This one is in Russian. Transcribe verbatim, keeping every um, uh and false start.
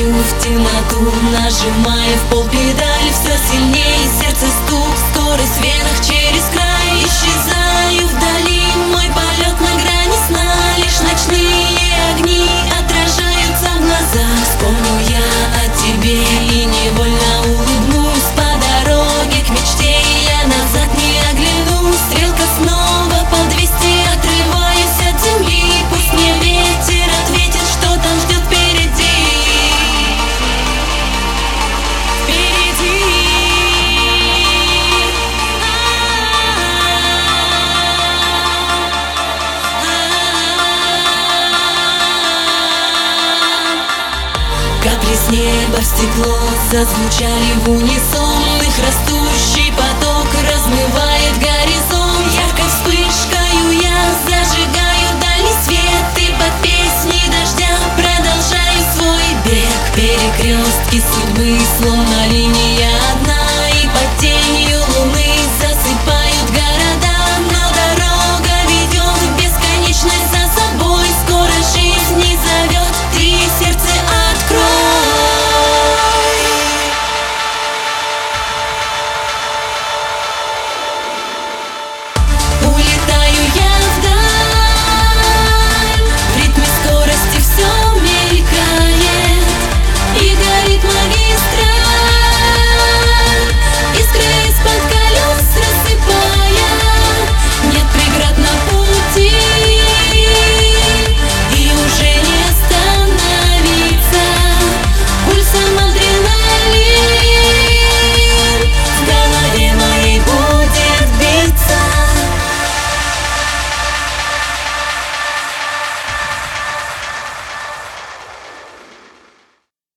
смотрю в темноту, нажимая в пол педаль. Все сильнее сердце стук, скорость в венах через край. Исчезаю вдали, мой полет на грани сна. Лишь ночные огни отражаются в глазах. Вспомню я о тебе и невольно улыбнусь. По дороге к мечте я назад не оглянусь. Стрелка снова по двести, отрываюсь от земли. Пусть мне ветер ответит, что там ждет впереди. Впереди. Капли с неба в стекло зазвучали в унисон.